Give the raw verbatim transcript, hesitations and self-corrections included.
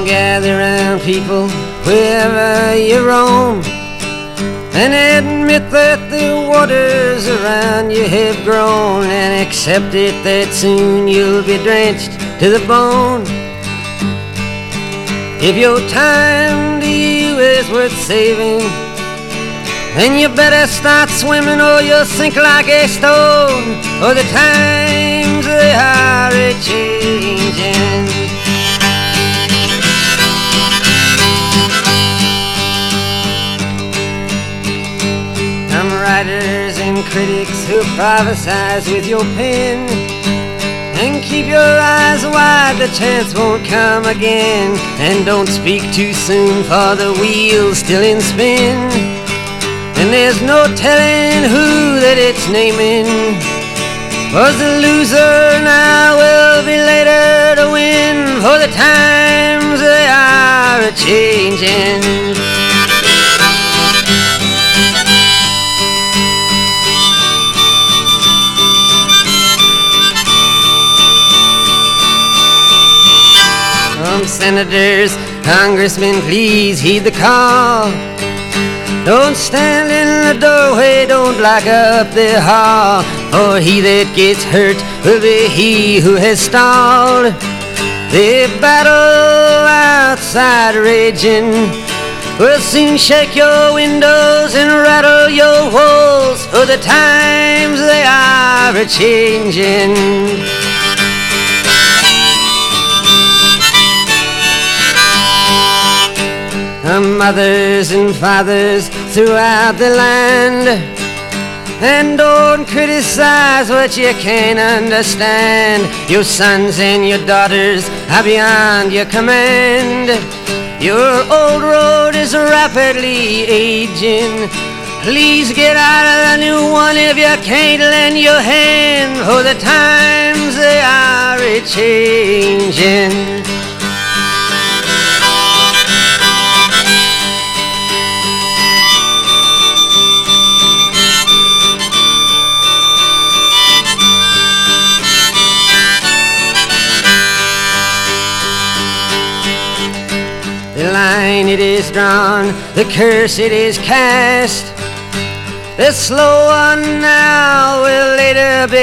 gather round people wherever you roam, and admit that the waters around you have grown, and accept it that soon you'll be drenched to the bone. If your time to you is worth saving, then you better start swimming or you'll sink like a stone, or the times they are a-changing. Some writers and critics who prophesize with your pen, and keep your eyes wide, the chance won't come again. And don't speak too soon, for the wheel's still in spin, and there's no telling who that it's naming. Was the loser now will be later to win, for the times they are a-changing. Senators, congressmen, please heed the call. Don't stand in the doorway, don't block up the hall, for he that gets hurt will be he who has stalled. The battle outside raging will soon shake your windows and rattle your walls, for the times they are a-changing. Mothers and fathers throughout the land, and don't criticize what you can't understand. Your sons and your daughters are beyond your command. Your old road is rapidly aging. Please get out of the new one if you can't lend your hand, for the times they are a-changing. The line it is drawn, the curse it is cast. The slow one now will later be